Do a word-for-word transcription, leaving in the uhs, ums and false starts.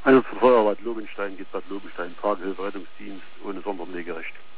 Einsatz von Feuerwehr Bad Lobenstein geht Bad Lobenstein, Tragehilfe, Rettungsdienst ohne Sonderpflegerecht.